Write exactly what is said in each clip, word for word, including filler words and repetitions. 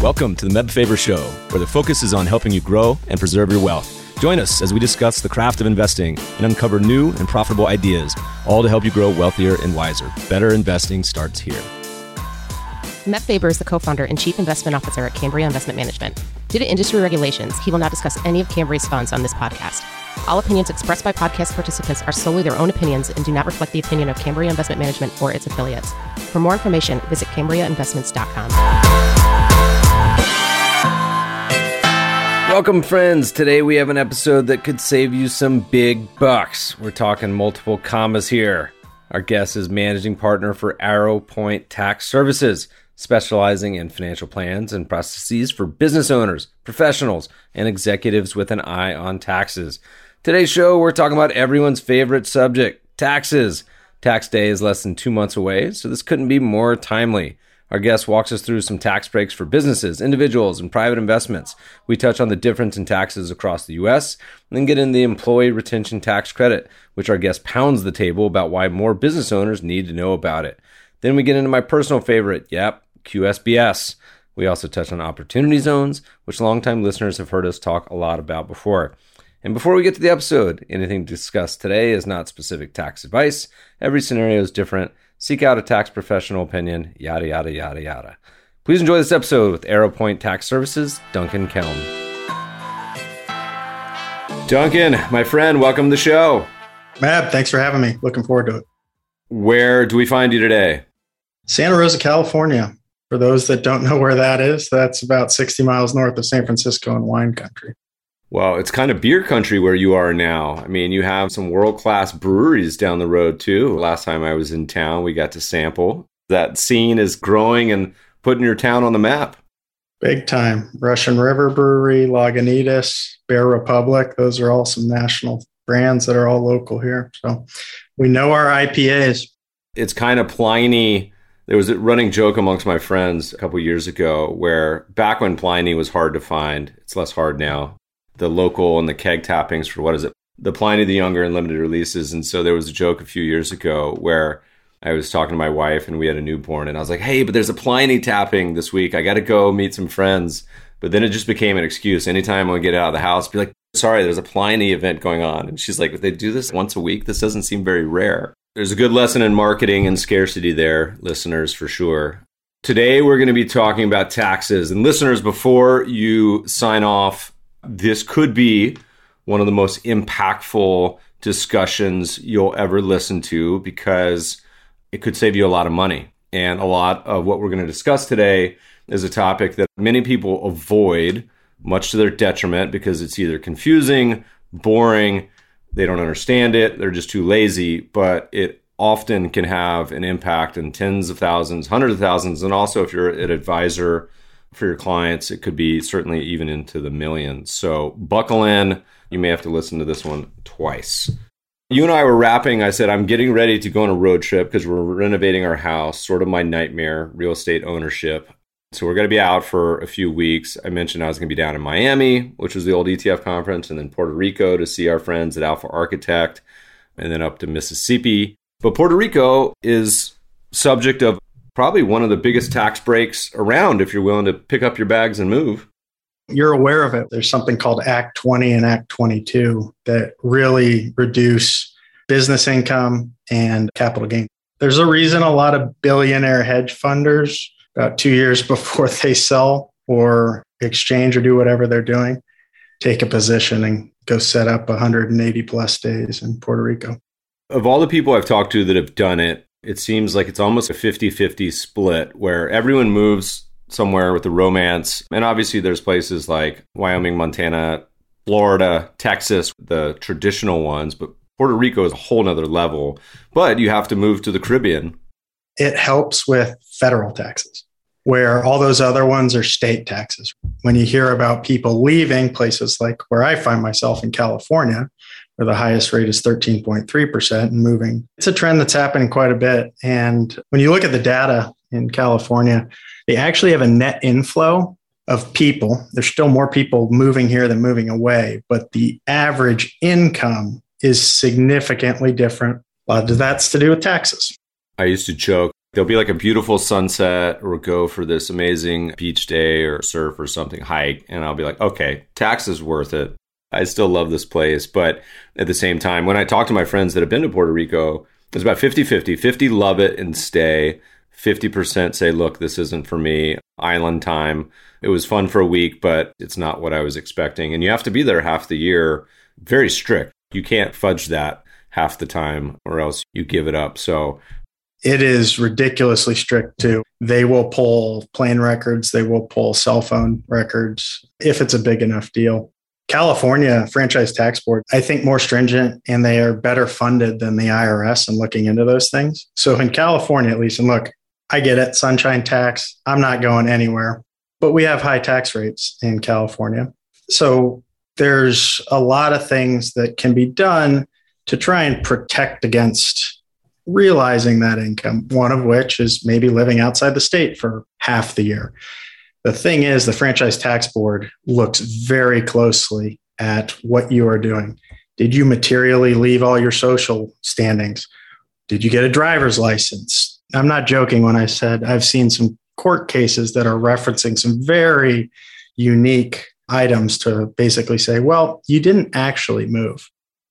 Welcome to the Meb Faber Show, where the focus is on helping you grow and preserve your wealth. Join us as we discuss the craft of investing and uncover new and profitable ideas, all to help you grow wealthier and wiser. Better investing starts here. Meb Faber is the co-founder and chief investment officer at Cambria Investment Management. Due to industry regulations, he will not discuss any of Cambria's funds on this podcast. All opinions expressed by podcast participants are solely their own opinions and do not reflect the opinion of Cambria Investment Management or its affiliates. For more information, visit cambria investments dot com. Welcome, friends. Today we have an episode that could save you some big bucks. We're talking multiple commas here. Our guest is managing partner for Arrow Point Tax Services, specializing in financial plans and processes for business owners, professionals, and executives with an eye on taxes. Today's show, we're talking about everyone's favorite subject, taxes. Tax day is less than two months away, so this couldn't be more timely. Our guest walks us through some tax breaks for businesses, individuals, and private investments. We touch on the difference in taxes across the U S, and then get into the employee retention tax credit, which our guest pounds the table about why more business owners need to know about it. Then we get into my personal favorite, yep, Q S B S. We also touch on opportunity zones, which longtime listeners have heard us talk a lot about before. And before we get to the episode, anything discussed today is not specific tax advice. Every scenario is different. Seek out a tax professional opinion, yada, yada, yada, yada. Please enjoy this episode with Arrow Point Tax Services, Duncan Kelm. Duncan, my friend, welcome to the show. Mab, thanks for having me. Looking forward to it. Where do we find you today? Santa Rosa, California. For those that don't know where that is, that's about sixty miles north of San Francisco in wine country. Well, it's kind of beer country where you are now. I mean, you have some world-class breweries down the road, too. Last time I was in town, we got to sample. That scene is growing and putting your town on the map. Big time. Russian River Brewery, Lagunitas, Bear Republic. Those are all some national brands that are all local here. So we know our I P As. It's kind of Pliny. There was a running joke amongst my friends a couple years ago where back when Pliny was hard to find, it's less hard now. The local and the keg tappings for, what is it? The Pliny the Younger and limited releases. And so there was a joke a few years ago where I was talking to my wife and we had a newborn and I was like, hey, but there's a Pliny tapping this week. I got to go meet some friends. But then it just became an excuse. Anytime I get out of the house, be like, sorry, there's a Pliny event going on. And she's like, if they do this once a week, this doesn't seem very rare. There's a good lesson in marketing and scarcity there, listeners, for sure. Today, we're going to be talking about taxes. And listeners, before you sign off, this could be one of the most impactful discussions you'll ever listen to because it could save you a lot of money. And a lot of what we're going to discuss today is a topic that many people avoid, much to their detriment, because it's either confusing, boring, they don't understand it, they're just too lazy, but it often can have an impact in tens of thousands, hundreds of thousands, and also if you're an advisor for your clients, it could be certainly even into the millions. So buckle in. You may have to listen to this one twice. You and I were wrapping. I said, I'm getting ready to go on a road trip because we're renovating our house, sort of my nightmare, real estate ownership. So we're going to be out for a few weeks. I mentioned I was going to be down in Miami, which was the old E T F conference, and then Puerto Rico to see our friends at Alpha Architect, and then up to Mississippi. But Puerto Rico is subject of probably one of the biggest tax breaks around if you're willing to pick up your bags and move. You're aware of it. There's something called Act twenty and Act twenty-two that really reduce business income and capital gain. There's a reason a lot of billionaire hedge funders, about two years before they sell or exchange or do whatever they're doing, take a position and go set up one hundred eighty plus days in Puerto Rico. Of all the people I've talked to that have done it, it seems like it's almost a fifty-fifty split where everyone moves somewhere with the romance. And obviously there's places like Wyoming, Montana, Florida, Texas, the traditional ones, but Puerto Rico is a whole nother level. But you have to move to the Caribbean. It helps with federal taxes, where all those other ones are state taxes. When you hear about people leaving places like where I find myself in California, where the highest rate is thirteen point three percent and moving, it's a trend that's happening quite a bit. And when you look at the data in California, they actually have a net inflow of people. There's still more people moving here than moving away, but the average income is significantly different. A lot of that's to do with taxes. I used to joke, There'll be like a beautiful sunset or go for this amazing beach day or surf or something, hike. And I'll be like, okay, tax is worth it. I still love this place. But at the same time, when I talk to my friends that have been to Puerto Rico, it's about fifty-fifty. fifty love it and stay. fifty percent say, look, this isn't for me. Island time. It was fun for a week, but it's not what I was expecting. And you have to be there half the year. Very strict. You can't fudge that half the time or else you give it up. So it is ridiculously strict too. They will pull plane records. They will pull cell phone records if it's a big enough deal. California Franchise Tax Board, I think more stringent, and they are better funded than the I R S in looking into those things. So in California, at least, and look, I get it, sunshine tax, I'm not going anywhere, but we have high tax rates in California. So there's a lot of things that can be done to try and protect against realizing that income, one of which is maybe living outside the state for half the year. The thing is, the Franchise Tax Board looks very closely at what you are doing. Did you materially leave all your social standings? Did you get a driver's license? I'm not joking when I said I've seen some court cases that are referencing some very unique items to basically say, well, you didn't actually move.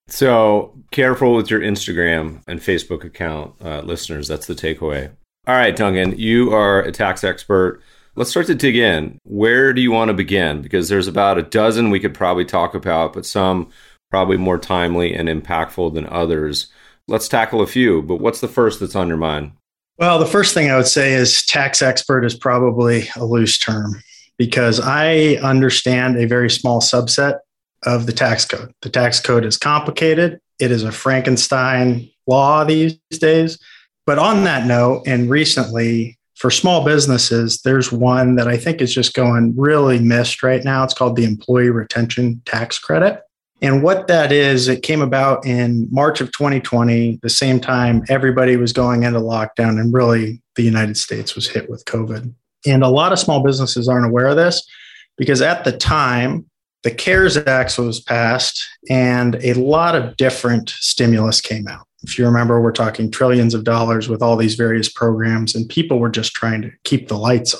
So careful with your Instagram and Facebook account, uh, listeners. That's the takeaway. All right, Duncan, you are a tax expert. Let's start to dig in. Where do you want to begin? Because there's about a dozen we could probably talk about, but some probably more timely and impactful than others. Let's tackle a few, but what's the first that's on your mind? Well, the first thing I would say is tax expert is probably a loose term because I understand a very small subset of the tax code. The tax code is complicated. It is a Frankenstein law these days. But on that note, and recently for small businesses, there's one that I think is just going really missed right now. It's called the Employee Retention Tax Credit. And what that is, it came about in March of twenty twenty, the same time everybody was going into lockdown and really the United States was hit with COVID. And a lot of small businesses aren't aware of this because at the time, the CARES Act was passed and a lot of different stimulus came out. If you remember, we're talking trillions of dollars with all these various programs and people were just trying to keep the lights on.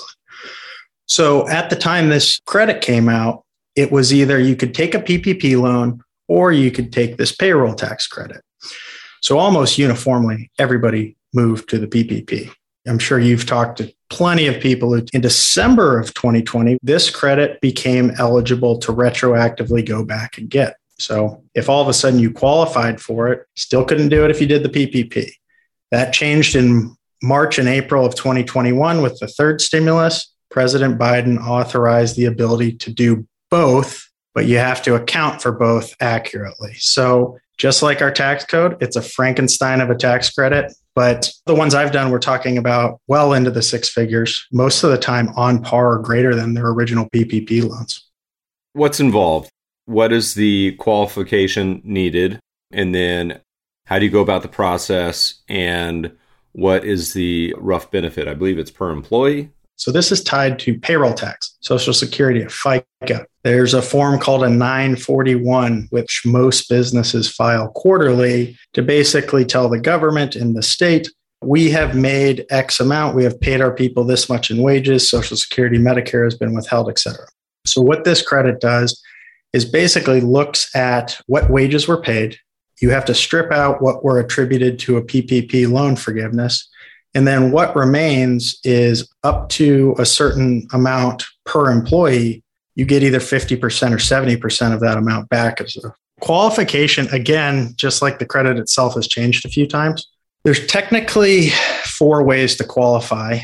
So at the time this credit came out, it was either you could take a P P P loan or you could take this payroll tax credit. So almost uniformly, everybody moved to the P P P. I'm sure you've talked to plenty of people who, in December of twenty twenty, this credit became eligible to retroactively go back and get. So if all of a sudden you qualified for it, still couldn't do it if you did the P P P. That changed in March and April of twenty twenty-one with the third stimulus. President Biden authorized the ability to do both, but you have to account for both accurately. So just like our tax code, it's a Frankenstein of a tax credit. But the ones I've done, we're talking about well into the six figures, most of the time on par or greater than their original P P P loans. What's involved? What is the qualification needed? And then how do you go about the process? And what is the rough benefit? I believe it's per employee. So this is tied to payroll tax, Social Security, FICA. There's a form called a nine forty-one, which most businesses file quarterly to basically tell the government and the state, we have made X amount, we have paid our people this much in wages, Social Security, Medicare has been withheld, et cetera. So what this credit does is basically looks at what wages were paid. You have to strip out what were attributed to a P P P loan forgiveness. And then what remains is up to a certain amount per employee, you get either fifty percent or seventy percent of that amount back as a qualification. Again, just like the credit itself has changed a few times, there's technically four ways to qualify.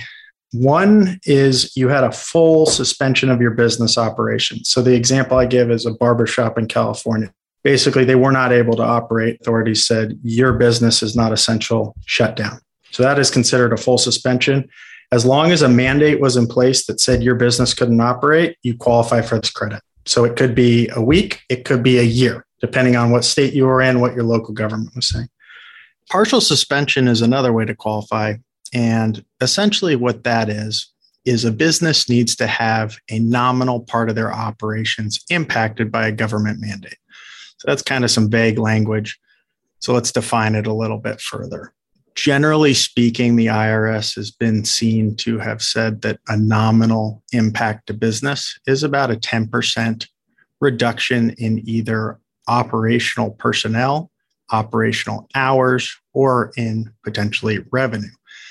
One is you had a full suspension of your business operation. So the example I give is a barbershop in California. Basically, they were not able to operate. Authorities said, your business is not essential, shut down. So that is considered a full suspension. As long as a mandate was in place that said your business couldn't operate, you qualify for this credit. So it could be a week, it could be a year, depending on what state you were in, what your local government was saying. Partial suspension is another way to qualify. And essentially what that is, is a business needs to have a nominal part of their operations impacted by a government mandate. So that's kind of some vague language. So let's define it a little bit further. Generally speaking, the I R S has been seen to have said that a nominal impact to business is about a ten percent reduction in either operational personnel, operational hours, or in potentially revenue.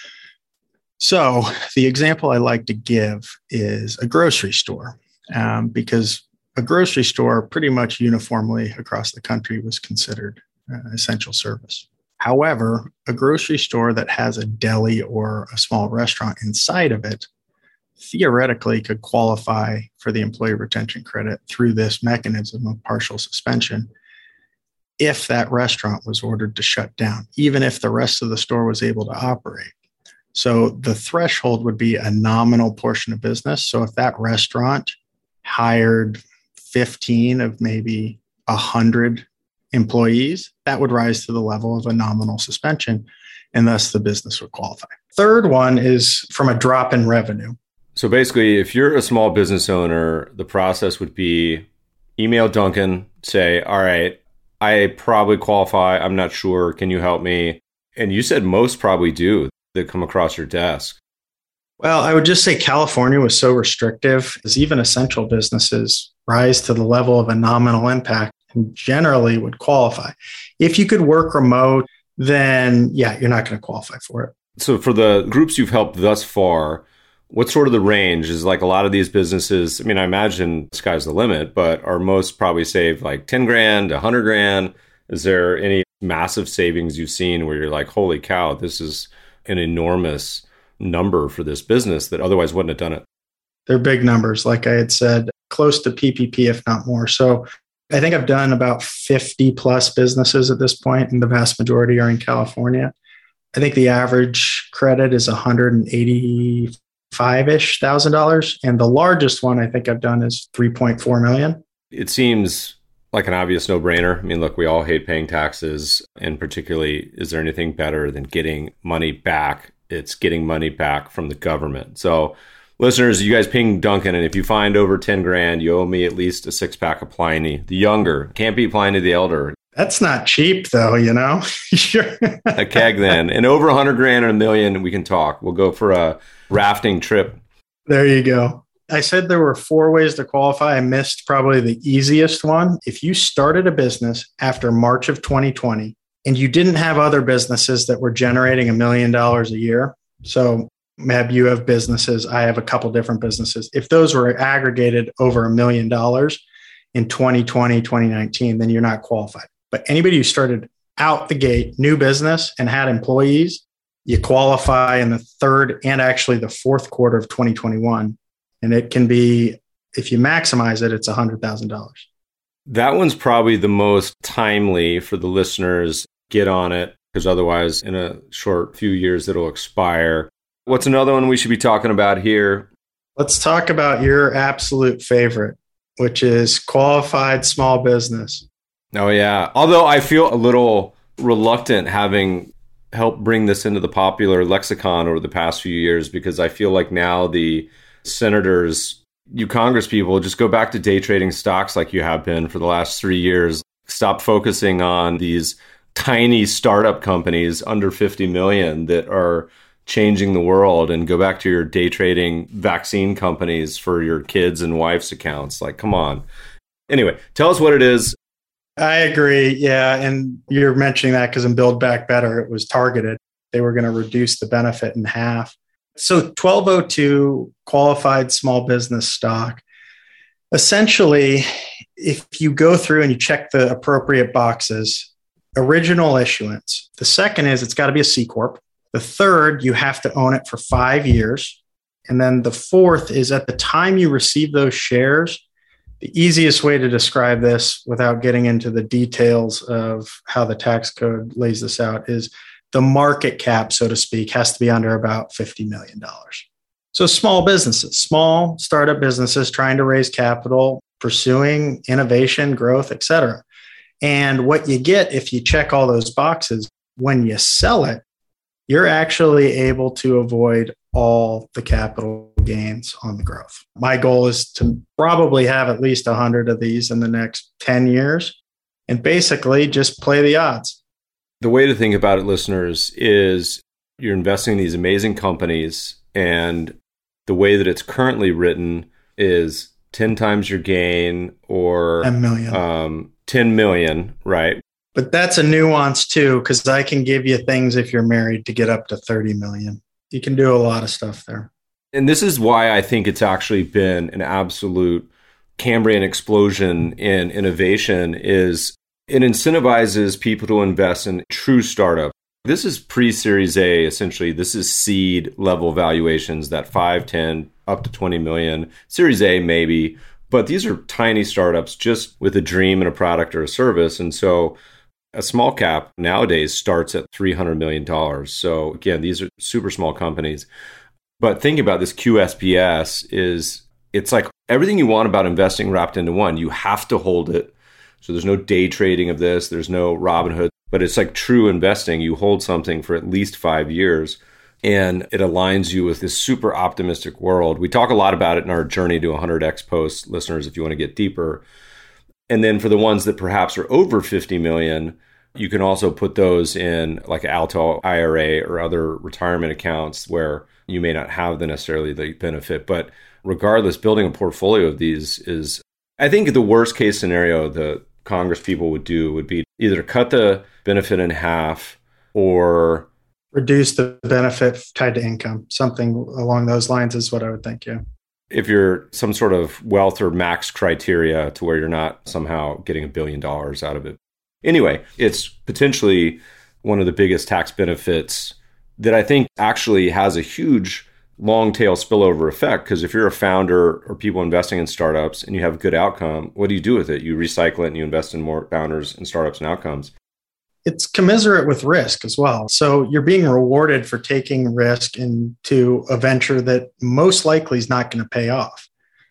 So the example I like to give is a grocery store, um, because a grocery store pretty much uniformly across the country was considered uh, essential service. However, a grocery store that has a deli or a small restaurant inside of it theoretically could qualify for the employee retention credit through this mechanism of partial suspension if that restaurant was ordered to shut down, even if the rest of the store was able to operate. So the threshold would be a nominal portion of business. So if that restaurant hired fifteen of maybe one hundred employees, that would rise to the level of a nominal suspension, and thus the business would qualify. Third one is from a drop in revenue. So basically, if you're a small business owner, the process would be email Duncan, say, all right, I probably qualify. I'm not sure. Can you help me? And you said most probably do that come across your desk. Well, I would just say California was so restrictive as even essential businesses rise to the level of a nominal impact and generally would qualify. If you could work remote, then yeah, you're not going to qualify for it. So for the groups you've helped thus far, what's sort of the range? Is like a lot of these businesses, I mean, I imagine the sky's the limit, but are most probably saved like ten grand, one hundred grand? Is there any massive savings you've seen where you're like, holy cow, this is an enormous number for this business that otherwise wouldn't have done it? They're big numbers, like I had said, close to P P P, if not more. So I think I've done about fifty plus businesses at this point, and the vast majority are in California. I think the average credit is one hundred eighty-five-ish thousand dollars. And the largest one I think I've done is three point four million. It seems like an obvious no-brainer. I mean, look, we all hate paying taxes. And particularly, is there anything better than getting money back? It's getting money back from the government. So listeners, you guys ping Duncan, and if you find over ten grand, you owe me at least a six pack of Pliny the Younger. Can't be Pliny the Elder. That's not cheap though, you know? Sure. A keg then. And over one hundred grand and a million, we can talk. We'll go for a rafting trip. There you go. I said there were four ways to qualify. I missed probably the easiest one. If you started a business after March of twenty twenty and you didn't have other businesses that were generating a million dollars a year, so Meb, you have businesses, I have a couple different businesses. If those were aggregated over a million dollars in twenty twenty, twenty nineteen, then you're not qualified. But anybody who started out the gate, new business, and had employees, you qualify in the third and actually the fourth quarter of twenty twenty-one. And it can be, if you maximize it, it's one hundred thousand dollars. That one's probably the most timely for the listeners. Get on it, because otherwise in a short few years, it'll expire. What's another one we should be talking about here? Let's talk about your absolute favorite, which is qualified small business. Oh, yeah. Although I feel a little reluctant having helped bring this into the popular lexicon over the past few years, because I feel like now the senators, you Congress people, just go back to day trading stocks like you have been for the last three years. Stop focusing on these tiny startup companies under fifty million that are changing the world, and go back to your day trading vaccine companies for your kids' and wife's accounts. Like, come on. Anyway, tell us what it is. I agree. Yeah. And you're mentioning that because in Build Back Better, it was targeted. They were going to reduce the benefit in half. So twelve oh two qualified small business stock. Essentially, if you go through and you check the appropriate boxes, original issuance. The second is it's got to be a C Corp. The third, you have to own it for five years. And then the fourth is at the time you receive those shares. The easiest way to describe this without getting into the details of how the tax code lays this out is the market cap, so to speak, has to be under about fifty million dollars. So small businesses, small startup businesses trying to raise capital, pursuing innovation, growth, et cetera. And what you get if you check all those boxes, when you sell it, you're actually able to avoid all the capital gains on the growth. My goal is to probably have at least one hundred of these in the next ten years and basically just play the odds. The way to think about it, listeners, is you're investing in these amazing companies, and the way that it's currently written is ten times your gain or ten million. Um, ten million, right? But that's a nuance too, because I can give you things if you're married to get up to thirty million. You can do a lot of stuff there. And this is why I think it's actually been an absolute Cambrian explosion in innovation is it incentivizes people to invest in true startups. This is pre-Series A, essentially. This is seed level valuations, that five, ten, up to twenty million. Series A, maybe. But these are tiny startups just with a dream and a product or a service. And so a small cap nowadays starts at three hundred million dollars. So again, these are super small companies. But thinking about this Q S B S is, it's like everything you want about investing wrapped into one. You have to hold it. So there's no day trading of this. There's no Robinhood. But it's like true investing. You hold something for at least five years, and it aligns you with this super optimistic world. We talk a lot about it in our Journey to one hundred X post, listeners, if you want to get deeper. And then for the ones that perhaps are over fifty million, you can also put those in like Alto I R A or other retirement accounts where you may not have the necessarily the benefit. But regardless, building a portfolio of these is, I think the worst case scenario the Congress people would do would be either cut the benefit in half or reduce the benefit tied to income. Something along those lines is what I would think, yeah. If you're some sort of wealth or max criteria to where you're not somehow getting a billion dollars out of it. Anyway, it's potentially one of the biggest tax benefits that I think actually has a huge long tail spillover effect. Because if you're a founder or people investing in startups and you have a good outcome, what do you do with it? You recycle it and you invest in more founders and startups and outcomes. It's commensurate with risk as well. So you're being rewarded for taking risk into a venture that most likely is not going to pay off.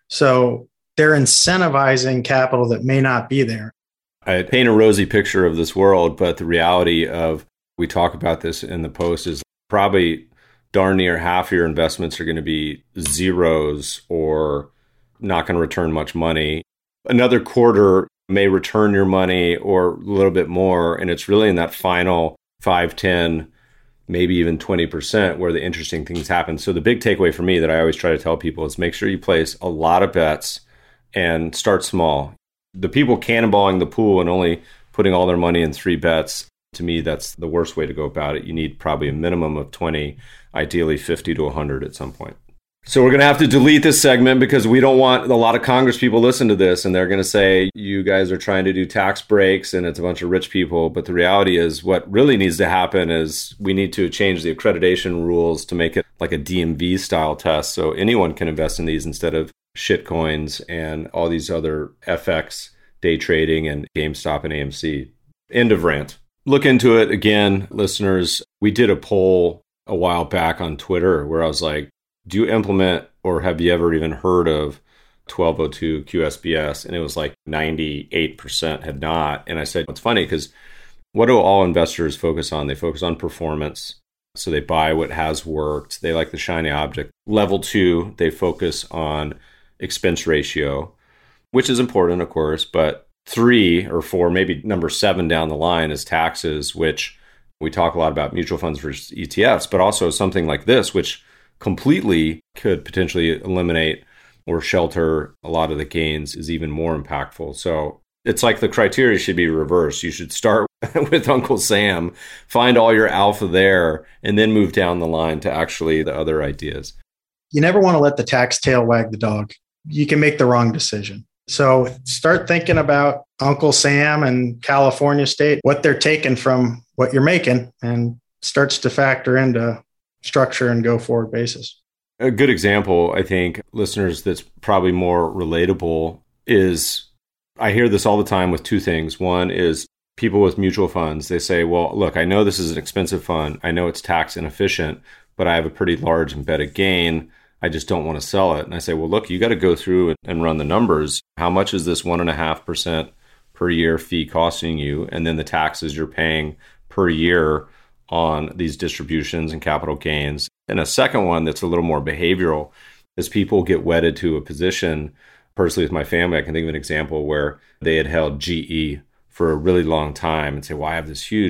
So they're incentivizing capital that may not be there. I paint a rosy picture of this world, but the reality of, we talk about this in the post, is probably darn near half of your investments are going to be zeros or not going to return much money. Another quarter may return your money or a little bit more. And it's really in that final five, ten, maybe even twenty percent where the interesting things happen. So the big takeaway for me that I always try to tell people is make sure you place a lot of bets and start small. The people cannonballing the pool and only putting all their money in three bets, to me, that's the worst way to go about it. You need probably a minimum of twenty, ideally fifty to one hundred at some point. So we're going to have to delete this segment because we don't want a lot of Congress people listen to this and they're going to say, you guys are trying to do tax breaks and it's a bunch of rich people. But the reality is what really needs to happen is we need to change the accreditation rules to make it like a D M V style test. So anyone can invest in these instead of shit coins and all these other F X, day trading, and GameStop and A M C. End of rant. Look into it again, listeners. We did a poll a while back on Twitter where I was like, do you implement or have you ever even heard of twelve oh two Q S B S? And it was like ninety-eight percent had not. And I said, it's funny because what do all investors focus on? They focus on performance. So they buy what has worked. They like the shiny object. Level two, they focus on expense ratio, which is important, of course. But three or four, maybe number seven down the line is taxes, which we talk a lot about mutual funds versus E T Fs, but also something like this, which completely could potentially eliminate or shelter a lot of the gains, is even more impactful. So it's like the criteria should be reversed. You should start with Uncle Sam, find all your alpha there, and then move down the line to actually the other ideas. You never want to let the tax tail wag the dog. You can make the wrong decision. So start thinking about Uncle Sam and California State, what they're taking from what you're making, and starts to factor into structure and go forward basis. A good example, I think, listeners, that's probably more relatable is, I hear this all the time with two things. One is people with mutual funds. They say, well, look, I know this is an expensive fund. I know it's tax inefficient, but I have a pretty large embedded gain. I just don't want to sell it. And I say, well, look, you got to go through and run the numbers. How much is this one and a half percent per year fee costing you? And then the taxes you're paying per year on these distributions and capital gains. And a second one that's a little more behavioral is people get wedded to a position. Personally, with my family, I can think of an example where they had held G E for a really long time and say, well, I have this huge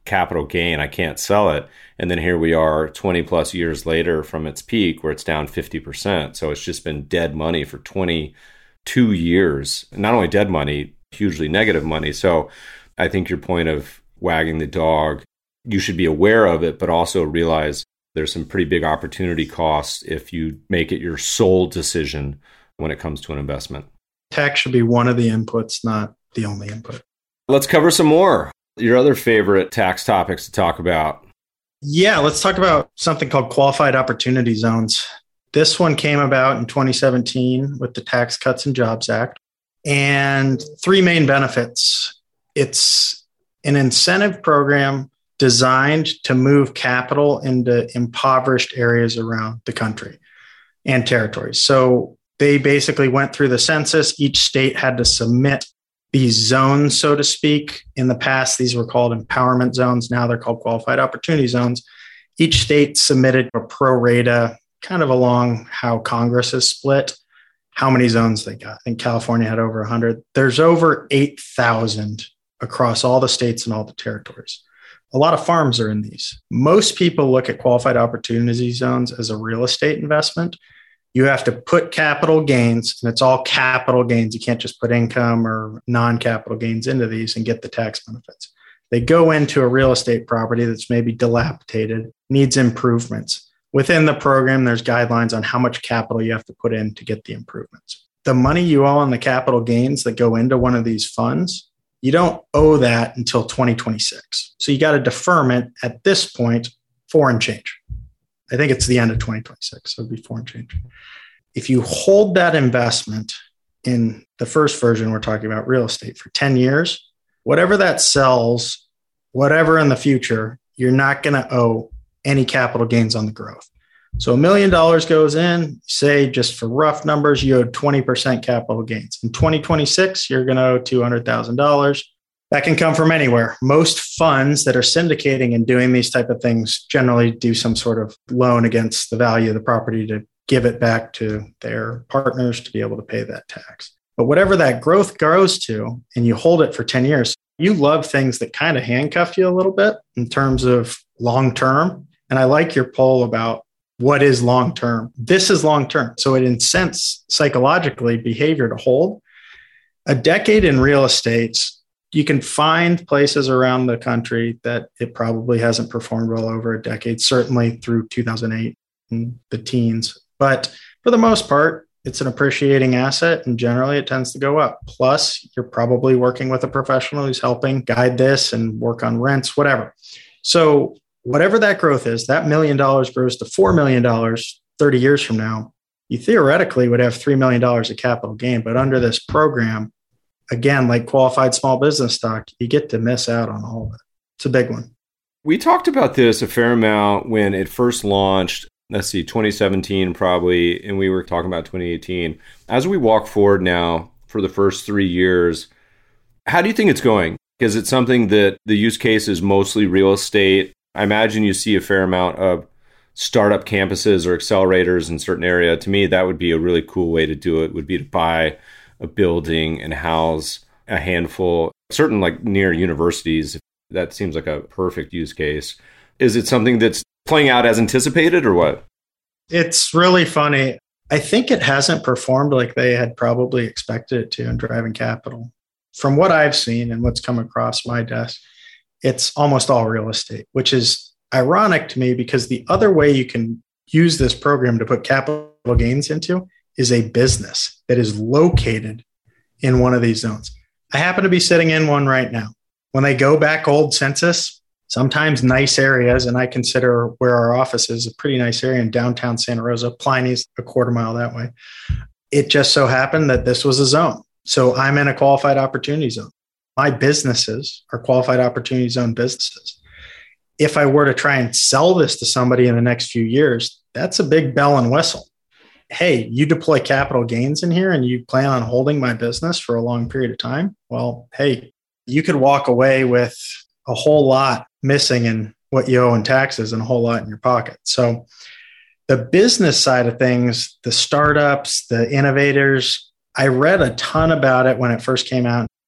capital gain. I can't sell it. And then here we are twenty plus years later from its peak where it's down fifty percent. So it's just been dead money for twenty-two years. Not only dead money, hugely negative money. So I think your point of wagging the dog, you should be aware of it, but also realize there's some pretty big opportunity costs if you make it your sole decision when it comes to an investment. Tax should be one of the inputs, not the only input. Let's cover some more. Your other favorite tax topics to talk about. Yeah, let's talk about something called qualified opportunity zones. This one came about in twenty seventeen with the Tax Cuts and Jobs Act. And three main benefits. It's an incentive program designed to move capital into impoverished areas around the country and territories. So they basically went through the census. Each state had to submit these zones, so to speak. In the past, these were called empowerment zones. Now they're called qualified opportunity zones. Each state submitted a pro rata, kind of along how Congress is split, how many zones they got. I think California had over one hundred. There's over eight thousand across all the states and all the territories. A lot of farms are in these. Most people look at qualified opportunity zones as a real estate investment. You have to put capital gains, and it's all capital gains. You can't just put income or non-capital gains into these and get the tax benefits. They go into a real estate property that's maybe dilapidated, needs improvements. Within the program, there's guidelines on how much capital you have to put in to get the improvements. The money you owe on the capital gains that go into one of these funds, you don't owe that until twenty twenty-six. So you got a deferment at this point, foreign change. I think it's the end of twenty twenty-six, so it'd be foreign change. If you hold that investment in the first version, we're talking about real estate for ten years, whatever that sells, whatever in the future, you're not going to owe any capital gains on the growth. So a million dollars goes in, say just for rough numbers, you owe twenty percent capital gains. In twenty twenty-six, you're going to owe two hundred thousand dollars. That can come from anywhere. Most funds that are syndicating and doing these type of things generally do some sort of loan against the value of the property to give it back to their partners to be able to pay that tax. But whatever that growth grows to, and you hold it for ten years, you love things that kind of handcuff you a little bit in terms of long-term. And I like your poll about what is long-term. This is long-term. So it incents psychologically behavior to hold. A decade in real estate, you can find places around the country that it probably hasn't performed well over a decade, certainly through two thousand eight and the teens. But for the most part, it's an appreciating asset, and generally it tends to go up. Plus, you're probably working with a professional who's helping guide this and work on rents, whatever. So whatever that growth is, that million dollars grows to four million dollars thirty years from now. You theoretically would have three million dollars of capital gain, but under this program, again, like qualified small business stock, you get to miss out on all of it. It's a big one. We talked about this a fair amount when it first launched. Let's see, twenty seventeen probably, and we were talking about twenty eighteen. As we walk forward now for the first three years, how do you think it's going? Because it's something that the use case is mostly real estate. I imagine you see a fair amount of startup campuses or accelerators in certain area. To me, that would be a really cool way to do it, would be to buy a building and house a handful, certain like near universities. That seems like a perfect use case. Is it something that's playing out as anticipated or what? It's really funny. I think it hasn't performed like they had probably expected it to in driving capital. From what I've seen and what's come across my desk, it's almost all real estate, which is ironic to me because the other way you can use this program to put capital gains into is a business that is located in one of these zones. I happen to be sitting in one right now. When they go back old census, sometimes nice areas, and I consider where our office is a pretty nice area in downtown Santa Rosa. Pliny's a quarter mile that way. It just so happened that this was a zone. So I'm in a qualified opportunity zone. My businesses are qualified opportunity zone businesses. If I were to try and sell this to somebody in the next few years, that's a big bell and whistle. Hey, you deploy capital gains in here and you plan on holding my business for a long period of time. Well, hey, you could walk away with a whole lot missing in what you owe in taxes and a whole lot in your pocket. So the business side of things, the startups, the innovators, I read a ton about it when it first came out.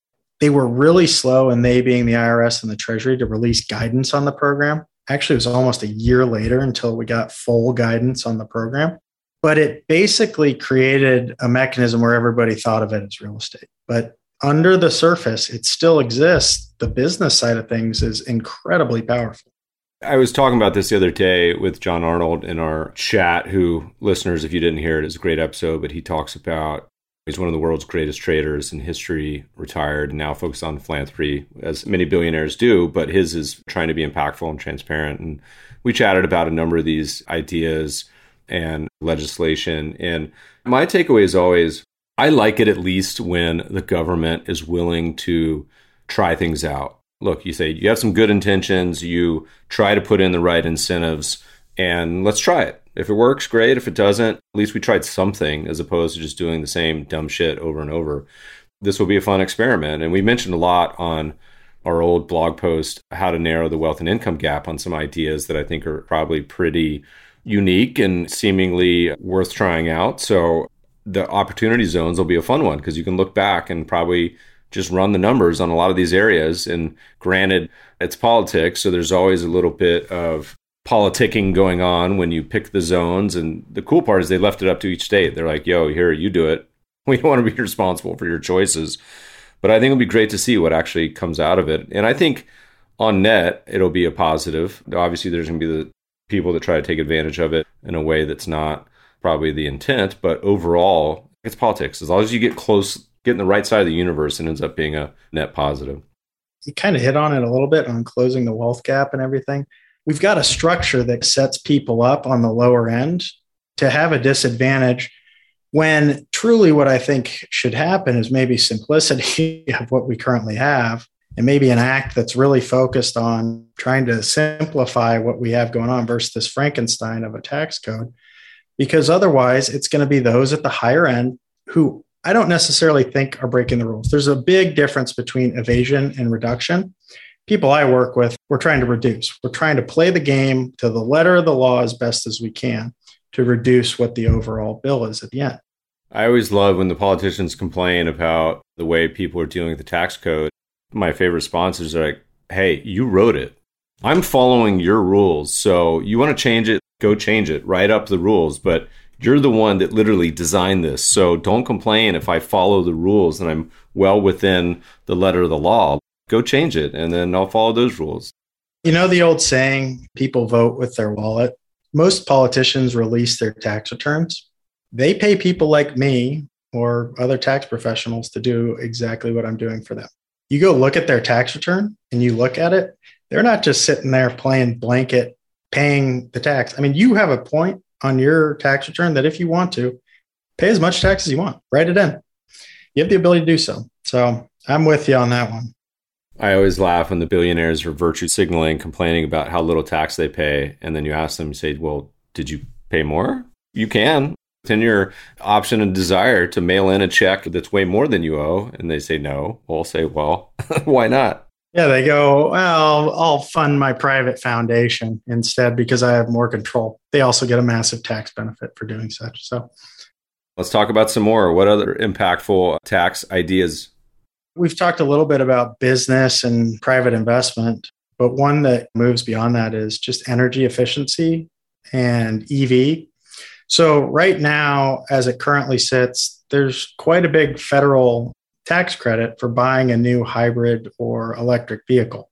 They were really slow, and they being the I R S and the Treasury, to release guidance on the program. Actually, it was almost a year later until we got full guidance on the program. But it basically created a mechanism where everybody thought of it as real estate. But under the surface, it still exists. The business side of things is incredibly powerful. I was talking about this the other day with John Arnold in our chat, who, listeners, if you didn't hear it, is a great episode, but he talks about, he's one of the world's greatest traders in history, retired, and now focused on philanthropy, as many billionaires do, but his is trying to be impactful and transparent. And we chatted about a number of these ideas and legislation. And my takeaway is always, I like it at least when the government is willing to try things out. Look, you say you have some good intentions, you try to put in the right incentives, and let's try it. If it works, great. If it doesn't, at least we tried something as opposed to just doing the same dumb shit over and over. This will be a fun experiment. And we mentioned a lot on our old blog post, how to narrow the wealth and income gap, on some ideas that I think are probably pretty unique and seemingly worth trying out. So the opportunity zones will be a fun one because you can look back and probably just run the numbers on a lot of these areas. And granted, it's politics, so there's always a little bit of politicking going on when you pick the zones. And the cool part is they left it up to each state. They're like, yo, here, you do it. We don't want to be responsible for your choices. But I think it'll be great to see what actually comes out of it. And I think on net, it'll be a positive. Obviously, there's going to be the people that try to take advantage of it in a way that's not probably the intent. But overall, it's politics. As long as you get close, get in the right side of the universe, it ends up being a net positive. You kind of hit on it a little bit on closing the wealth gap and everything. We've got a structure that sets people up on the lower end to have a disadvantage, when truly what I think should happen is maybe simplicity of what we currently have, and maybe an act that's really focused on trying to simplify what we have going on versus this Frankenstein of a tax code. Because otherwise, it's going to be those at the higher end who I don't necessarily think are breaking the rules. There's a big difference between evasion and reduction. People I work with, we're trying to reduce. We're trying to play the game to the letter of the law as best as we can to reduce what the overall bill is at the end. I always love when the politicians complain about the way people are dealing with the tax code. My favorite responses are like, hey, you wrote it. I'm following your rules. So you want to change it, go change it, write up the rules. But you're the one that literally designed this. So don't complain if I follow the rules and I'm well within the letter of the law. Go change it, and then I'll follow those rules. You know the old saying, people vote with their wallet? Most politicians release their tax returns. They pay people like me or other tax professionals to do exactly what I'm doing for them. You go look at their tax return and you look at it, they're not just sitting there playing blanket, paying the tax. I mean, you have a point on your tax return that if you want to, pay as much tax as you want, write it in. You have the ability to do so. So I'm with you on that one. I always laugh when the billionaires are virtue signaling, complaining about how little tax they pay. And then you ask them, you say, well, did you pay more? You can. It's in your option and desire to mail in a check that's way more than you owe. And they say no. We'll say, well, why not? Yeah, they go, well, I'll fund my private foundation instead because I have more control. They also get a massive tax benefit for doing such. So let's talk about some more. What other impactful tax ideas? We've talked a little bit about business and private investment, but one that moves beyond that is just energy efficiency and E V. So right now, as it currently sits, there's quite a big federal tax credit for buying a new hybrid or electric vehicle.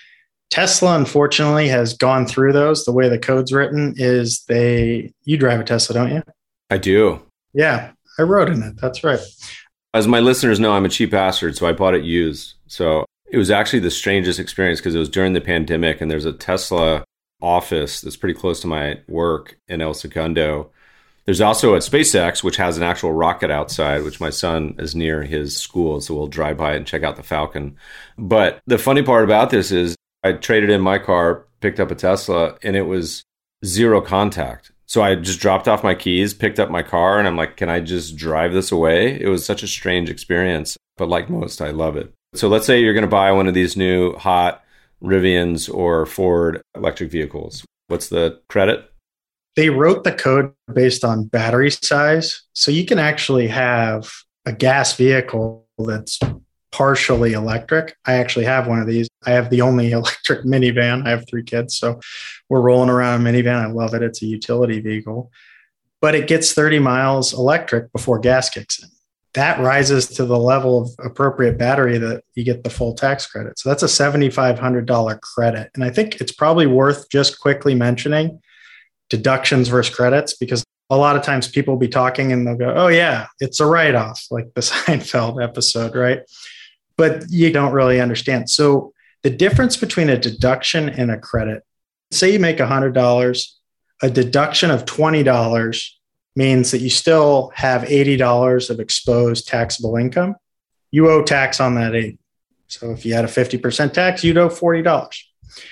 Tesla, unfortunately, has gone through those. The way the code's written is they, you drive a Tesla, don't you? I do. Yeah, I rode in it. That's right. As my listeners know, I'm a cheap bastard, so I bought it used. So it was actually the strangest experience because it was during the pandemic, and there's a Tesla office that's pretty close to my work in El Segundo. There's also a SpaceX, which has an actual rocket outside, which my son is near his school, so we'll drive by it and check out the Falcon. But the funny part about this is I traded in my car, picked up a Tesla, and it was zero contact. So I just dropped off my keys, picked up my car, and I'm like, can I just drive this away? It was such a strange experience, but like most, I love it. So let's say you're going to buy one of these new hot Rivians or Ford electric vehicles. What's the credit? They wrote the code based on battery size. So you can actually have a gas vehicle that's partially electric. I actually have one of these. I have the only electric minivan. I have three kids, so we're rolling around a minivan. I love it. It's a utility vehicle, but it gets thirty miles electric before gas kicks in. That rises to the level of appropriate battery that you get the full tax credit. So that's a seven thousand five hundred dollars credit. And I think it's probably worth just quickly mentioning deductions versus credits, because a lot of times people will be talking and they'll go, oh yeah, it's a write-off, like the Seinfeld episode, right? But you don't really understand. So the difference between a deduction and a credit, say you make one hundred dollars, a deduction of twenty dollars means that you still have eighty dollars of exposed taxable income. You owe tax on that eighty. So if you had a fifty percent tax, you'd owe forty dollars.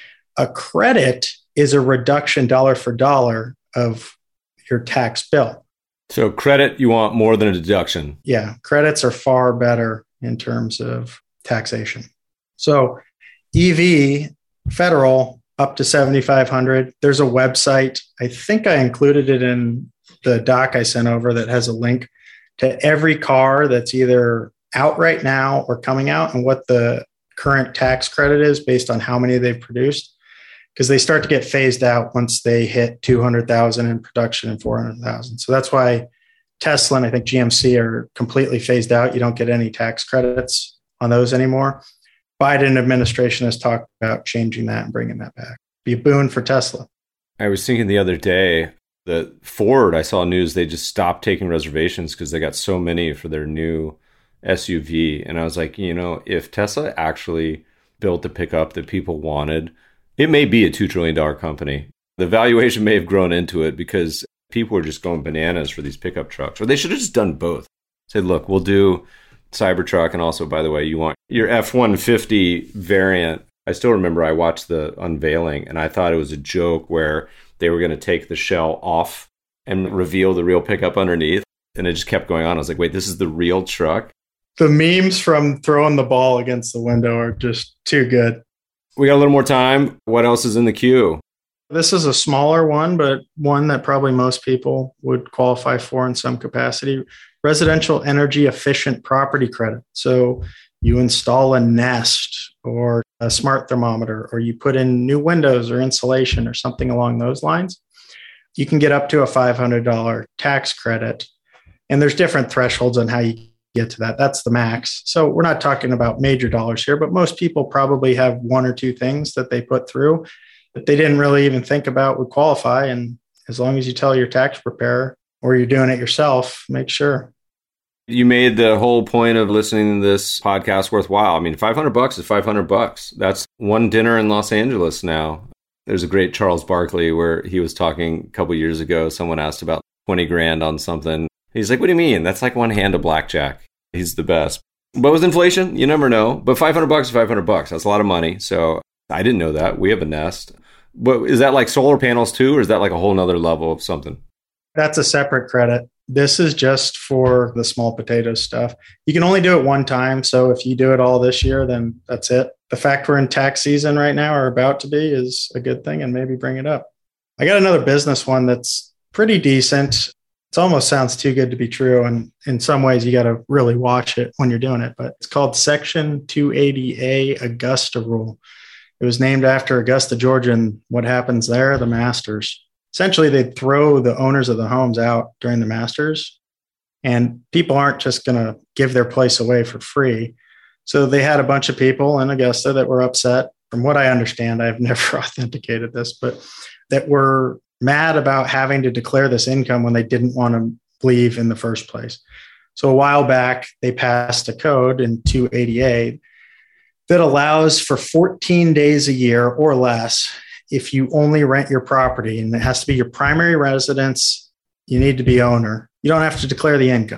A credit is a reduction dollar for dollar of your tax bill. So credit, you want more than a deduction. Yeah, credits are far better in terms of taxation. So E V, federal, up to seven thousand five hundred dollars. There's a website. I think I included it in the doc I sent over that has a link to every car that's either out right now or coming out and what the current tax credit is based on how many they've produced, because they start to get phased out once they hit two hundred thousand in production and four hundred thousand. So that's why Tesla and I think G M C are completely phased out. You don't get any tax credits on those anymore. Biden administration has talked about changing that and bringing that back. Be a boon for Tesla. I was thinking the other day that Ford, I saw news, they just stopped taking reservations because they got so many for their new S U V. And I was like, you know, if Tesla actually built the pickup that people wanted, it may be a two trillion dollars company. The valuation may have grown into it because people were just going bananas for these pickup trucks. Or they should have just done both. Said, look, we'll do Cybertruck. And also, by the way, you want your F one fifty variant. I still remember I watched the unveiling and I thought it was a joke where they were going to take the shell off and reveal the real pickup underneath. And it just kept going on. I was like, wait, this is the real truck? The memes from throwing the ball against the window are just too good. We got a little more time. What else is in the queue? This is a smaller one, but one that probably most people would qualify for in some capacity. Residential energy efficient property credit. So you install a Nest or a smart thermometer, or you put in new windows or insulation or something along those lines, you can get up to a five hundred dollars tax credit. And there's different thresholds on how you get to that. That's the max. So we're not talking about major dollars here, but most people probably have one or two things that they put through that they didn't really even think about would qualify. And as long as you tell your tax preparer or you're doing it yourself, make sure. You made the whole point of listening to this podcast worthwhile. I mean, five hundred bucks is five hundred bucks. That's one dinner in Los Angeles now. There's a great Charles Barkley where he was talking a couple years ago. Someone asked about twenty grand on something. He's like, what do you mean? That's like one hand of blackjack. He's the best. But with inflation, you never know. But five hundred bucks is five hundred bucks. That's a lot of money. So I didn't know that. We have a Nest. But is that like solar panels too? Or is that like a whole nother level of something? That's a separate credit. This is just for the small potato stuff. You can only do it one time. So if you do it all this year, then that's it. The fact we're in tax season right now or about to be is a good thing, and maybe bring it up. I got another business one that's pretty decent. It almost sounds too good to be true. And in some ways, you got to really watch it when you're doing it. But it's called Section two eighty A Augusta Rule. It was named after Augusta, Georgia, and what happens there, the Masters. Essentially, they'd throw the owners of the homes out during the Masters, and people aren't just going to give their place away for free. So they had a bunch of people in Augusta that were upset. From what I understand, I've never authenticated this, but that were mad about having to declare this income when they didn't want to leave in the first place. So a while back, they passed a code in two eighty A that allows for fourteen days a year or less if you only rent your property, and it has to be your primary residence, you need to be owner. You don't have to declare the income.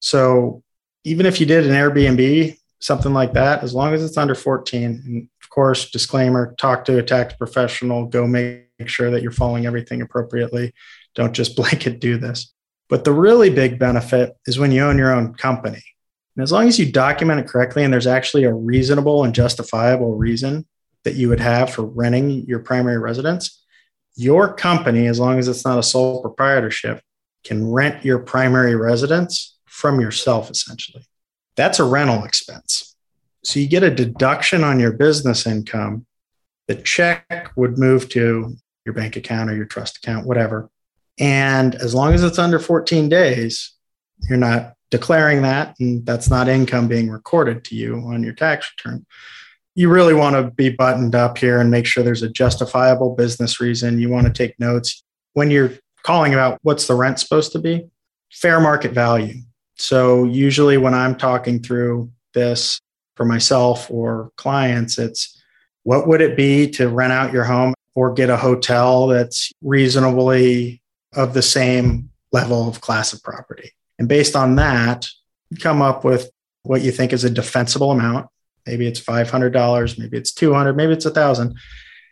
So even if you did an Airbnb, something like that, as long as it's under fourteen, and of course, disclaimer, talk to a tax professional, go make sure that you're following everything appropriately. Don't just blanket do this. But the really big benefit is when you own your own company. And as long as you document it correctly, and there's actually a reasonable and justifiable reason that you would have for renting your primary residence, your company, as long as it's not a sole proprietorship, can rent your primary residence from yourself, essentially. That's a rental expense. So you get a deduction on your business income. The check would move to your bank account or your trust account, whatever. And as long as it's under fourteen days, you're not declaring that, and that's not income being recorded to you on your tax return. You really want to be buttoned up here and make sure there's a justifiable business reason. You want to take notes. When you're calling about what's the rent supposed to be, fair market value. So usually when I'm talking through this for myself or clients, it's what would it be to rent out your home or get a hotel that's reasonably of the same level of class of property. And based on that, you come up with what you think is a defensible amount. Maybe it's five hundred dollars, maybe it's two hundred dollars, maybe it's one thousand dollars.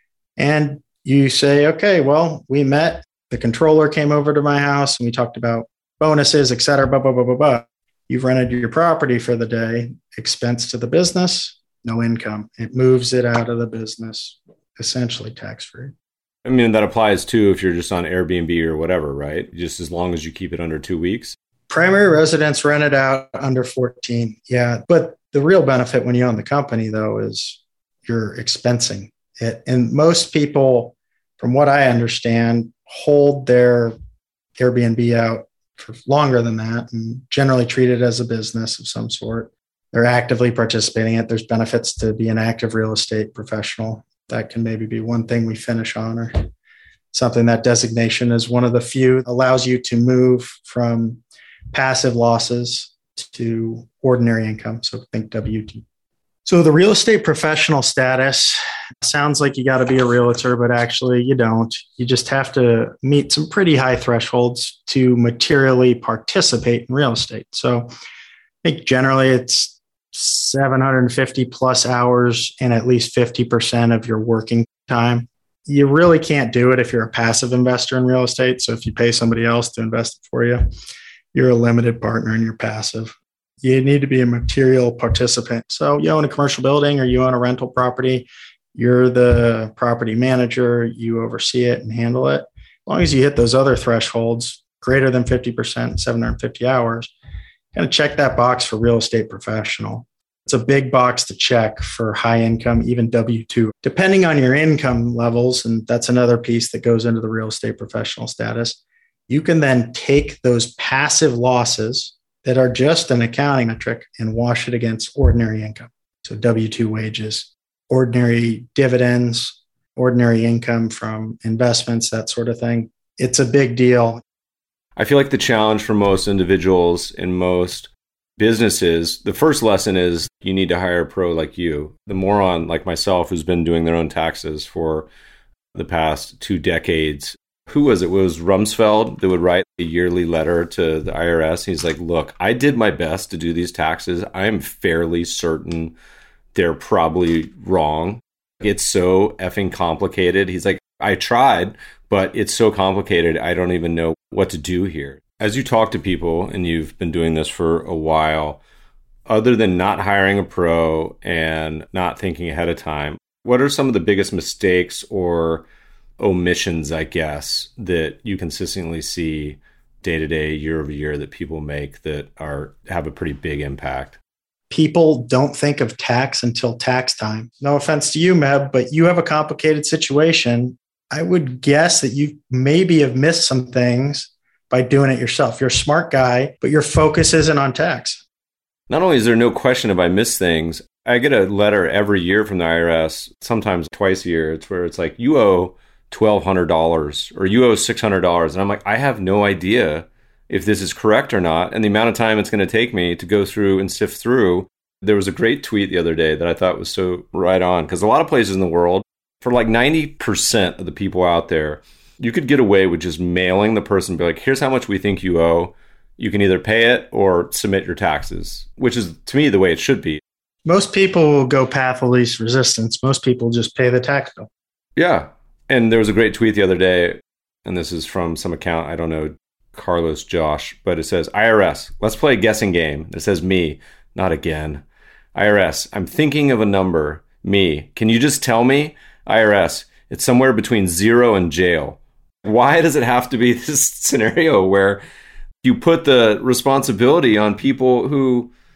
And you say, okay, well, we met. The controller came over to my house and we talked about bonuses, et cetera, blah, blah, blah, blah, blah. You've rented your property for the day, expense to the business, no income. It moves it out of the business, essentially tax-free. I mean, that applies too if you're just on Airbnb or whatever, right? Just as long as you keep it under two weeks. Primary residence rented out under fourteen. Yeah. But the real benefit when you own the company, though, is you're expensing it. And most people, from what I understand, hold their Airbnb out for longer than that and generally treat it as a business of some sort. They're actively participating in it. There's benefits to be an active real estate professional. That can maybe be one thing we finish on, or something. That designation is one of the few allows you to move from passive losses to ordinary income. So think W T. So the real estate professional status sounds like you got to be a realtor, but actually you don't. You just have to meet some pretty high thresholds to materially participate in real estate. So I think generally it's seven hundred fifty plus hours and at least fifty percent of your working time. You really can't do it if you're a passive investor in real estate. So if you pay somebody else to invest it for you, you're a limited partner and you're passive. You need to be a material participant. So you own a commercial building or you own a rental property, you're the property manager, you oversee it and handle it. As long as you hit those other thresholds, greater than fifty percent, seven hundred fifty hours, kind of check that box for real estate professional. It's a big box to check for high income, even W two. Depending on your income levels, and that's another piece that goes into the real estate professional status, you can then take those passive losses that are just an accounting metric and wash it against ordinary income. So W two wages, ordinary dividends, ordinary income from investments, that sort of thing. It's a big deal. I feel like the challenge for most individuals in most businesses, the first lesson is you need to hire a pro like you. The moron like myself who's been doing their own taxes for the past two decades. Who was it? It was Rumsfeld that would write a yearly letter to the I R S. He's like, look, I did my best to do these taxes. I am fairly certain they're probably wrong. It's so effing complicated. He's like, I tried, but it's so complicated. I don't even know what to do here. As you talk to people, and you've been doing this for a while, other than not hiring a pro and not thinking ahead of time, what are some of the biggest mistakes or omissions, I guess, that you consistently see day to day, year over year that people make that are have a pretty big impact? People don't think of tax until tax time. No offense to you, Meb, but you have a complicated situation. I would guess that you maybe have missed some things by doing it yourself. You're a smart guy, but your focus isn't on tax. Not only is there no question if I miss things, I get a letter every year from the I R S, sometimes twice a year. It's where it's like, you owe twelve hundred dollars or you owe six hundred dollars. And I'm like, I have no idea if this is correct or not. And the amount of time it's going to take me to go through and sift through. There was a great tweet the other day that I thought was so right on, because a lot of places in the world, for like ninety percent of the people out there, you could get away with just mailing the person, be like, here's how much we think you owe. You can either pay it or submit your taxes, which is, to me, the way it should be. Most people will go path of least resistance. Most people just pay the tax bill. Yeah. And there was a great tweet the other day, and this is from some account, I don't know, Carlos Josh, but it says, I R S, let's play a guessing game. It says me, not again. I R S, I'm thinking of a number. Me, can you just tell me? I R S, it's somewhere between zero and jail. Why does it have to be this scenario where you put the responsibility on people who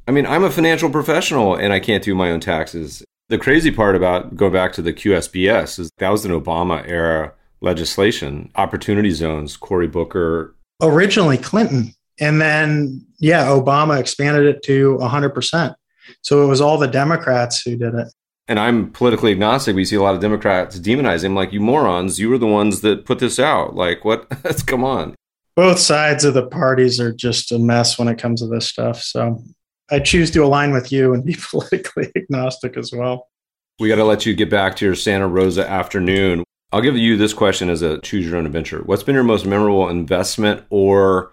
I mean, I'm a financial professional and I can't do my own taxes. The crazy part about going back to the Q S B S is that was an Obama era legislation, opportunity zones, Cory Booker. Originally Clinton. And then, yeah, Obama expanded it to one hundred percent. So it was all the Democrats who did it. And I'm politically agnostic. We see a lot of Democrats demonize him like, you morons, you were the ones that put this out. Like, what? Let's come on. Both sides of the parties are just a mess when it comes to this stuff. So I choose to align with you and be politically agnostic as well. We got to let you get back to your Santa Rosa afternoon. I'll give you this question as a choose your own adventure. What's been your most memorable investment or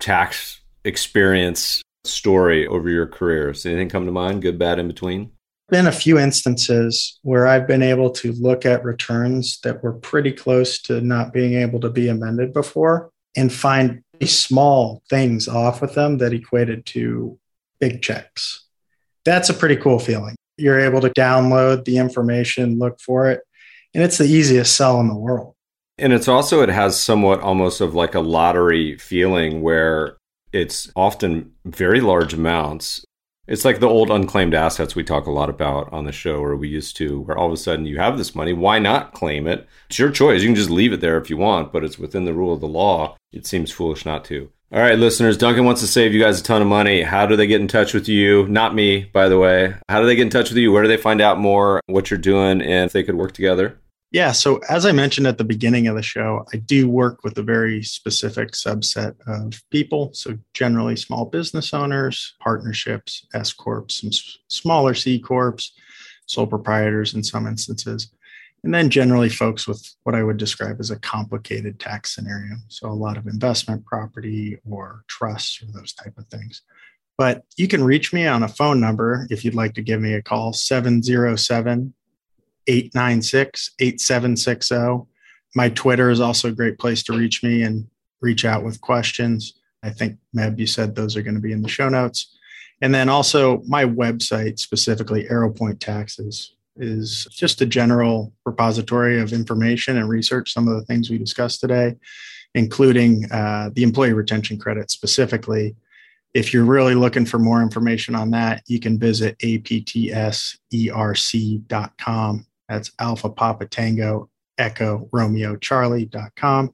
tax experience story over your career? Does anything come to mind? Good, bad, in between? Been a few instances where I've been able to look at returns that were pretty close to not being able to be amended before and find small things off with them that equated to big checks. That's a pretty cool feeling. You're able to download the information, look for it, and it's the easiest sell in the world. And it's also, it has somewhat almost of like a lottery feeling where it's often very large amounts. It's like the old unclaimed assets we talk a lot about on the show, where we used to, where all of a sudden you have this money, why not claim it? It's your choice. You can just leave it there if you want, but it's within the rule of the law. It seems foolish not to. All right, listeners, Duncan wants to save you guys a ton of money. How do they get in touch with you? Not me, by the way. How do they get in touch with you? Where do they find out more, what you're doing, and if they could work together? Yeah, so as I mentioned at the beginning of the show, I do work with a very specific subset of people. So generally small business owners, partnerships, S corps, some s- smaller C corps, sole proprietors in some instances. And then generally folks with what I would describe as a complicated tax scenario. So a lot of investment property or trusts or those type of things. But you can reach me on a phone number if you'd like to give me a call, seven oh seven, eight nine six, eight seven six zero. My Twitter is also a great place to reach me and reach out with questions. I think, Meb, you said those are going to be in the show notes. And then also my website, specifically ArrowPoint Taxes, is just a general repository of information and research, some of the things we discussed today, including uh, the employee retention credit specifically. If you're really looking for more information on that, you can visit A P T S E R C dot com. That's Alpha Papa Tango Echo Romeo Charlie dot com.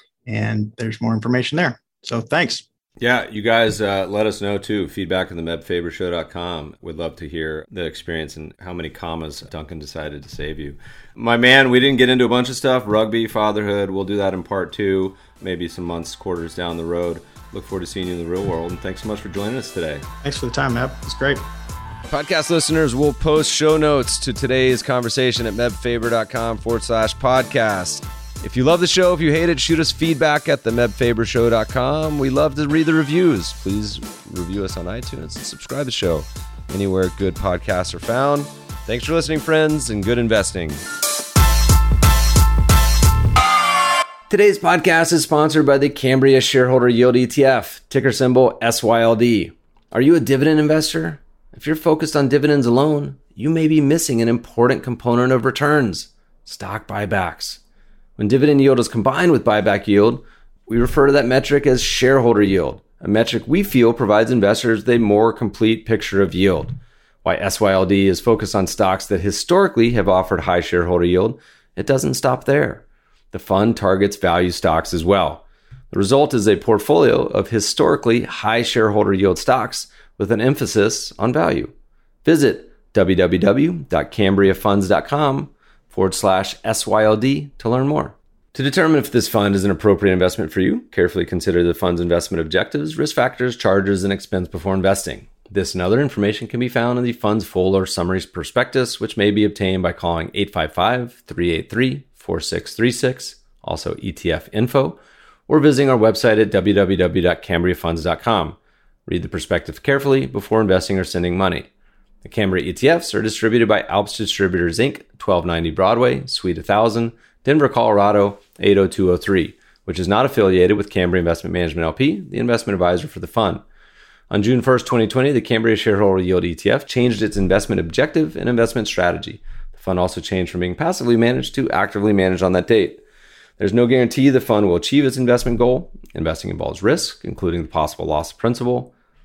And there's more information there. So thanks. Yeah, you guys uh, let us know too. Feedback on the meb faber show dot com. We'd love to hear the experience and how many commas Duncan decided to save you. My man, we didn't get into a bunch of stuff. Rugby, fatherhood. We'll do that in part two, maybe some months, quarters down the road. Look forward to seeing you in the real world. And thanks so much for joining us today. Thanks for the time, Meb. It's great. Podcast listeners will post show notes to today's conversation at mebfaber.com forward slash podcast. If you love the show, if you hate it, shoot us feedback at the meb faber show dot com. We love to read the reviews. Please review us on iTunes and subscribe to the show anywhere good podcasts are found. Thanks for listening, friends, and good investing. Today's podcast is sponsored by the Cambria Shareholder Yield E T F, ticker symbol S Y L D. Are you a dividend investor? If you're focused on dividends alone, you may be missing an important component of returns, stock buybacks. When dividend yield is combined with buyback yield, we refer to that metric as shareholder yield, a metric we feel provides investors a more complete picture of yield. Why S Y L D is focused on stocks that historically have offered high shareholder yield, it doesn't stop there. The fund targets value stocks as well. The result is a portfolio of historically high shareholder yield stocks with an emphasis on value. Visit www.cambriafunds.com forward slash S Y L D to learn more. To determine if this fund is an appropriate investment for you, carefully consider the fund's investment objectives, risk factors, charges, and expense before investing. This and other information can be found in the fund's full or summary prospectus, which may be obtained by calling eight five five, three eight three, four six three six, also E T F info, or visiting our website at w w w dot cambria funds dot com. Read the prospectus carefully before investing or sending money. The Cambria E T Fs are distributed by Alps Distributors, Incorporated, twelve ninety Broadway, Suite one thousand, Denver, Colorado, eight oh two oh three, which is not affiliated with Cambria Investment Management L P, the investment advisor for the fund. On June first, twenty twenty, the Cambria Shareholder Yield E T F changed its investment objective and investment strategy. The fund also changed from being passively managed to actively managed on that date. There's no guarantee the fund will achieve its investment goal. Investing involves risk, including the possible loss of principal.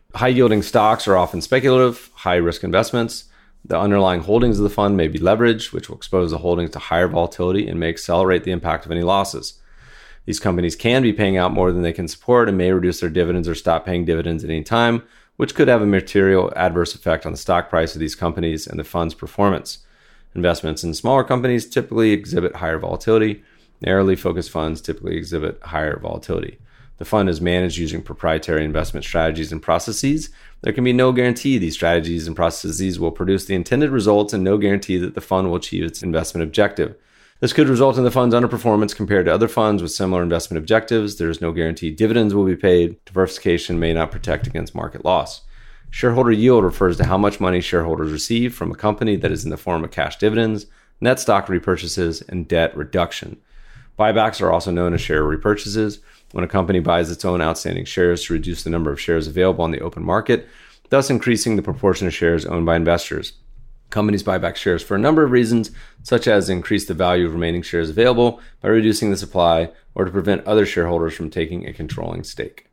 High-yielding stocks are often speculative, high-risk investments. The underlying holdings of the fund may be leveraged, which will expose the holdings to higher volatility and may accelerate the impact of any losses. These companies can be paying out more than they can support and may reduce their dividends or stop paying dividends at any time, which could have a material adverse effect on the stock price of these companies and the fund's performance. Investments in smaller companies typically exhibit higher volatility. Narrowly focused funds typically exhibit higher volatility. The fund is managed using proprietary investment strategies and processes. There can be no guarantee these strategies and processes will produce the intended results and no guarantee that the fund will achieve its investment objective. This could result in the fund's underperformance compared to other funds with similar investment objectives. There is no guarantee dividends will be paid. Diversification may not protect against market loss. Shareholder yield refers to how much money shareholders receive from a company that is in the form of cash dividends, net stock repurchases, and debt reduction. Buybacks are also known as share repurchases. When a company buys its own outstanding shares to reduce the number of shares available on the open market, thus increasing the proportion of shares owned by investors. Companies buy back shares for a number of reasons, such as increase the value of remaining shares available by reducing the supply or to prevent other shareholders from taking a controlling stake.